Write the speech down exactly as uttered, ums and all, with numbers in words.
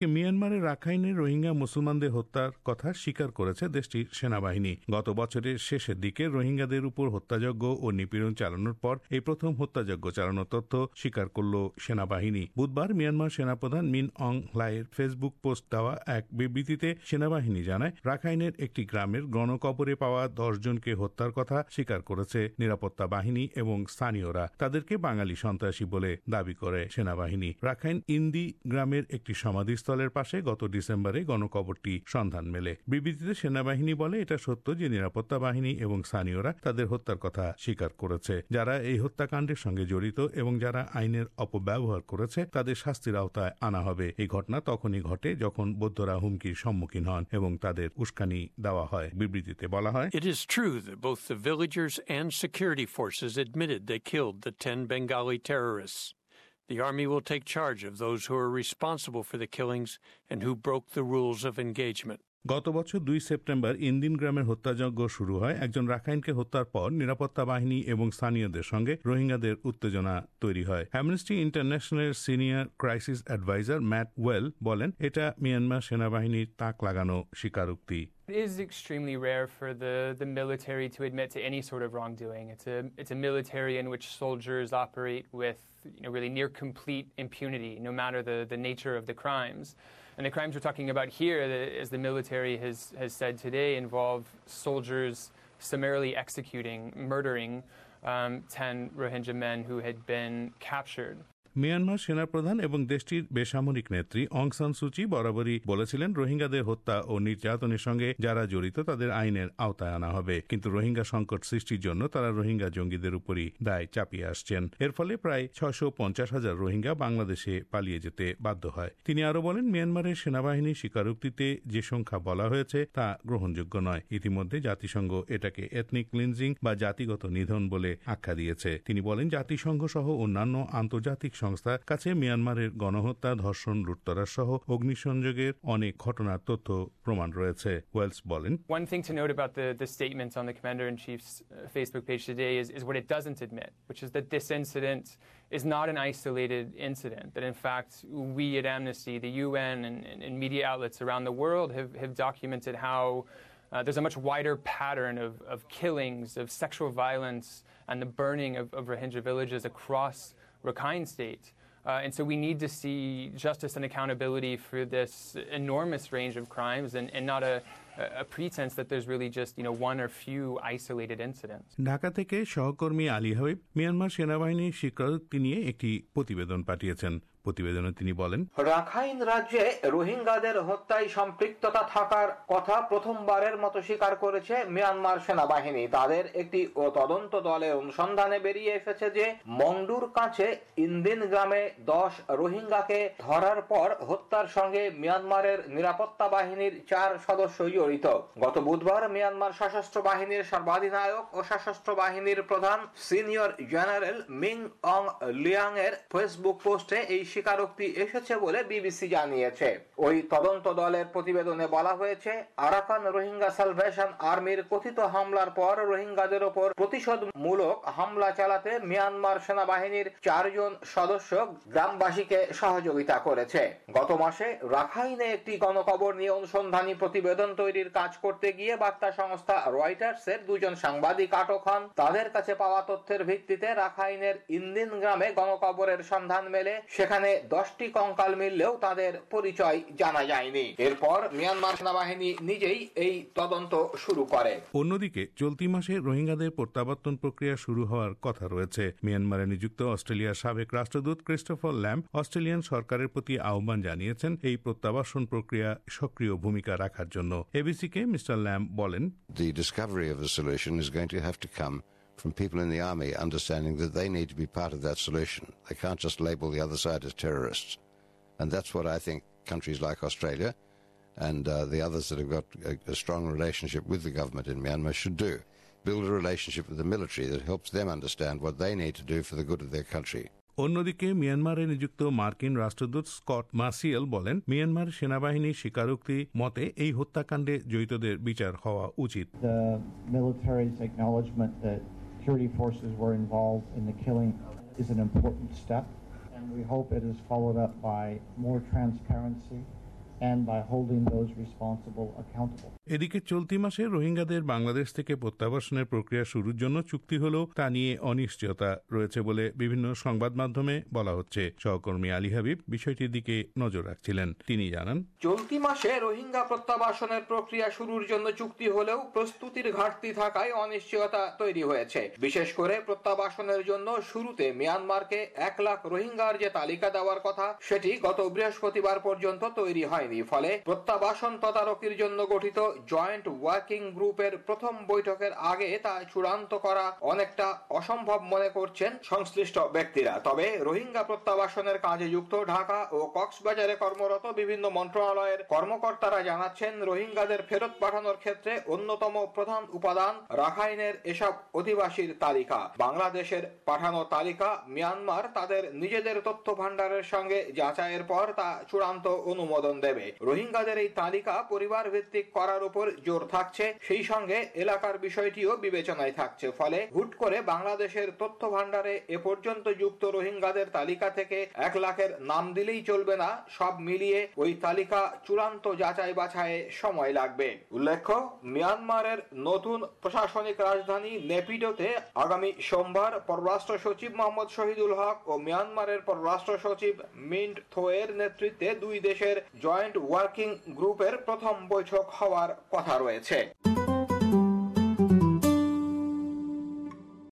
মিয়ানমারের রাখাইনে রোহিঙ্গা মুসলমানদের হত্যার কথা স্বীকার করেছে দেশটির সেনাবাহিনী। গত বছরের শেষের দিকে রোহিঙ্গাদের উপর হত্যাযজ্ঞ ও নিপীড়ন চালানোর পর এই প্রথম হত্যাযজ্ঞ চালানোর তথ্য স্বীকার করল সেনাবাহিনী। বুধবার মিয়ানমার সেনাপ্রধান মিন অং হ্লাইয়ের ফেসবুক পোস্ট দেওয়া এক বিবৃতিতে সেনাবাহিনী জানায়, রাখাইনের একটি গ্রামের গণকবরে পাওয়া দশ জনকে হত্যার কথা স্বীকার করেছে নিরাপত্তা বাহিনী এবং স্থানীয়রা। তাদেরকে বাঙালি সন্ত্রাসী বলে দাবি করে সেনাবাহিনী। রাখাইন ইন্দি গ্রামের একটি সমাধিস্থল স্থলের পাশে গত ডিসেম্বরে গণকবরটি সন্ধান মেলে। বিবৃতিতে সেনাবাহিনী বলে, এটা সত্য যে নিরাপত্তা বাহিনী এবং স্থানীয়রা তাদের হত্যার কথা স্বীকার করেছে। যারা এই হত্যাকাণ্ডের সঙ্গে জড়িত এবং যারা আইনের অপব্যবহার করেছে তাদের শাস্তির আওতায় আনা হবে। এই ঘটনা তখনই ঘটে যখন বৌদ্ধরা হুমকির সম্মুখীন হন এবং তাদের উস্কানি দেওয়া হয়। বিবৃতিতে বলা হয়, It is true that both the villagers and security forces admitted they killed the ten Bengali terrorists. The Army will take charge of those who are responsible for the killings and who broke the rules of engagement. গত বছর দুই September ইন্দিন গ্রামের হত্যাযজ্ঞ শুরু হয়। একজন রাখাইনকে হত্যার পর নিরাপত্তা বাহিনী এবং স্থানীয়দের সঙ্গে রোহিঙ্গাদের উত্তেজনা তৈরি হয়। অ্যামনেস্টি ইন্টারন্যাশনালের senior crisis adviser Matt Well বলেন, এটা মিয়ানমার সেনাবাহিনীর তাক লাগানো স্বীকারোক্তি। It is extremely rare for the, the military to admit to any sort of wrongdoing. It's a it's a military in which soldiers operate with, you know, really near complete impunity, no matter the, the nature of the crimes. And the crimes we're talking about here, as the military has, has said today, involve soldiers summarily executing, murdering um, ten Rohingya men who had been captured. Myanmar সেনাপ্রধান এবং দেশটির বেসামরিক নেত্রী অং সান সুচি বরাবরই বলেছিলেন, রোহিঙ্গাদের হত্যা ও নির্যাতনের সঙ্গে যারা জড়িত তাদের আইনের আওতায় আনা হবে। কিন্তু রোহিঙ্গা সংকট সৃষ্টির জন্য তারা রোহিঙ্গা জঙ্গিদের উপরই দায় চাপিয়ে আসছেন। এর ফলে প্রায় ছয়শো পঞ্চাশ হাজার রোহিঙ্গা বাংলাদেশে পালিয়ে যেতে বাধ্য হয়। তিনি আরো বলেন, মিয়ানমারের সেনাবাহিনীর স্বীকারোক্তিতে যে সংখ্যা বলা হয়েছে তা গ্রহণযোগ্য নয়। ইতিমধ্যে জাতিসংঘ এটাকে এথনিক ক্লিনজিং বা জাতিগত নিধন বলে আখ্যা দিয়েছে। তিনি বলেন, জাতিসংঘ সহ অন্যান্য আন্তর্জাতিক সংস্থার কাছে মিয়ানমারের গণহত্যা, ধর্ষণ, লুটতরাজ সহ অগ্নিসংযোগের অনেক ঘটনার তথ্য প্রমাণ রয়েছে। ওয়েলস বলেন, One thing to note about the, the statements on the Commander-in-Chief's uh, Facebook page today is, is what it doesn't admit, which is that this incident is not an isolated incident, that in fact we at Amnesty, the U N and, and, and media outlets around the world have, have documented how uh, there's a much wider pattern of, of killings, of sexual violence and the burning of, of Rohingya villages across Rakhine State. Uh, and so we need to see justice and accountability for this enormous range of crimes and, and not a, a pretense that there's really just, you know, one or few isolated incidents. Dhaka থেকে সহকর্মী Ali Habib Myanmar সেনাবাহিনীর স্বীকারোক্তি নিয়ে একটি প্রতিবেদন পাঠিয়েছেন। প্রতিবেদনে তিনি বলেন, রাখাইন রাজ্যে রোহিঙ্গাদের হত্যায় সম্পৃক্ততা থাকার কথা প্রথমবারের মতো স্বীকার করেছে মিয়ানমার সেনাবাহিনী। তাদের একটি তদন্ত দলের অনুসন্ধানে বেরিয়ে এসেছে যে মংডুর কাছে ইন্দিন গ্রামে দশ রোহিঙ্গাকে ধরার পর হত্যার সঙ্গে মিয়ানমারের নিরাপত্তা বাহিনীর চার সদস্য জড়িত। গত বুধবার মিয়ানমার সশস্ত্র বাহিনীর সর্বাধিনায়ক ও সশস্ত্র বাহিনীর প্রধান senior general Min Aung Hlaing এর ফেসবুক পোস্টে এই স্বীকারোক্তি এসেছে বলে বিবিসি জানিয়েছে। ওই তদন্ত দলের প্রতিবেদনে বলা হয়েছে, আরাকান রোহিঙ্গা সালভেশন আর্মির কথিত হামলার পর রোহিঙ্গাদের ওপর প্রতিশোধমূলক হামলা চালাতে মিয়ানমার সেনাবাহিনীর চারজন সদস্য গ্রামবাসীকে সহযোগিতা করেছে। গত মাসে রাখাইনে একটি গণকবর নিয়ে অনুসন্ধানী প্রতিবেদন তৈরির কাজ করতে গিয়ে বার্তা সংস্থা রয়টার্সের দুজন সাংবাদিক আটক হন। তাদের কাছে পাওয়া তথ্যের ভিত্তিতে রাখাইনের ইন্দিন গ্রামে গণকবরের সন্ধান মেলে। সেখানে দশটি কঙ্কাল মিললেও তাদের পরিচয় জানা যায়নি। এরপর মিয়ানমার সেনাবাহিনী নিজেই এই তদন্ত শুরু করে। অন্যদিকে চলতি মাসে রোহিঙ্গাদের প্রত্যাবর্তন প্রক্রিয়া শুরু হওয়ার কথা রয়েছে। মিয়ানমারে নিযুক্ত অস্ট্রেলিয়ার সাবেক রাষ্ট্রদূত ক্রিস্টোফার ল্যাম্ব অস্ট্রেলিয়ান সরকারের প্রতি আহ্বান জানিয়েছেন এই প্রত্যাবাসন প্রক্রিয়া সক্রিয় ভূমিকা রাখার জন্য। এবিসিকে মিস্টার ল্যাম্ব বলেন, The discovery of a solution is going to have to come from people in the army understanding that they need to be part of that solution. They can't just label the other side as terrorists. And that's what I think countries like Australia and uh, the others that have got a, a strong relationship with the government in Myanmar should do. Build a relationship with the military that helps them understand what they need to do for the good of their country. অন্যদিকে মিয়ানমারে নিযুক্ত মার্কিন রাষ্ট্রদূত Scott মার্সিয়েল বলেন, Myanmar সেনাবাহিনীর স্বীকারোক্তি মতে এই হত্যাকাণ্ডে জড়িতদের বিচার হওয়া উচিত। The military's acknowledgement that security forces were involved in the killing is an important step, and we hope it is followed up by more transparency and by holding those responsible accountable. এদিকে চলতি মাসে রোহিঙ্গাদের বাংলাদেশ থেকে প্রত্যাবাসনের প্রক্রিয়া শুরুর জন্য চুক্তি হলেও তা নিয়ে অনিশ্চয়তা রয়েছে বলে বিভিন্ন সংবাদ মাধ্যমে বলা হচ্ছে। সহকর্মী আলী হাবিব বিষয়টির দিকে নজর রাখছিলেন। তিনি জানান, চলতি মাসে রোহিঙ্গা প্রত্যাবাসনের প্রক্রিয়া শুরুর জন্য চুক্তি হলেও প্রস্তুতির ঘাটতি থাকায় অনিশ্চয়তা তৈরি হয়েছে। বিশেষ করে প্রত্যাবাসনের জন্য শুরুতে মিয়ানমারকে এক লাখ রোহিঙ্গার যে তালিকা দেওয়ার কথা সেটি গত বৃহস্পতিবার পর্যন্ত তৈরি হয়নি। ফলে প্রত্যাবাসন তদারকির জন্য গঠিত জয়েন্ট ওয়ার্কিং গ্রুপের প্রথম বৈঠকের আগে তা চূড়ান্ত করা অনেকটা অসম্ভব মনে করছেন সংশ্লিষ্ট ব্যক্তিরা। তবে রোহিঙ্গা প্রত্যাবাসনের কাজে যুক্ত ঢাকা ও কক্সবাজারে কর্মরত বিভিন্ন মন্ত্রণালয়ের কর্মকর্তারা জানাচ্ছেন, রোহিঙ্গাদের ফেরত পাঠানোর ক্ষেত্রে অন্যতম প্রধান উপাদান রাখাইনের এসব অধিবাসীর তালিকা। বাংলাদেশের পাঠানো তালিকা মিয়ানমার তাদের নিজেদের তথ্য ভান্ডারের সঙ্গে যাচাইয়ের পর তা চূড়ান্ত অনুমোদন দেবে। রোহিঙ্গাদের এই তালিকা পরিবার ভিত্তিক করার উপর জোর থাকছে, সেই সঙ্গে এলাকার বিষয়টিও বিবেচনায় থাকছে। ফলে হুট করে বাংলাদেশের তথ্য ভান্ডারে এ পর্যন্ত যুক্ত রোহিঙ্গাদের তালিকা থেকে এক লাখের নাম দিলেই চলবে না, সব মিলিয়ে ওই তালিকা চূড়ান্ত যাচাই বাছাইয়ে সময় লাগবে। উল্লেখ্য, মিয়ানমারের নতুন প্রশাসনিক রাজধানী নেপিডোতে আগামী সোমবার পররাষ্ট্র সচিব মোহাম্মদ শহীদুল হক ও মিয়ানমারের পররাষ্ট্র সচিব মিন্ট থোয়ের নেতৃত্বে দুই দেশের জয়েন্ট ওয়ার্কিং গ্রুপের প্রথম বৈঠক হওয়ার কথা রয়েছে।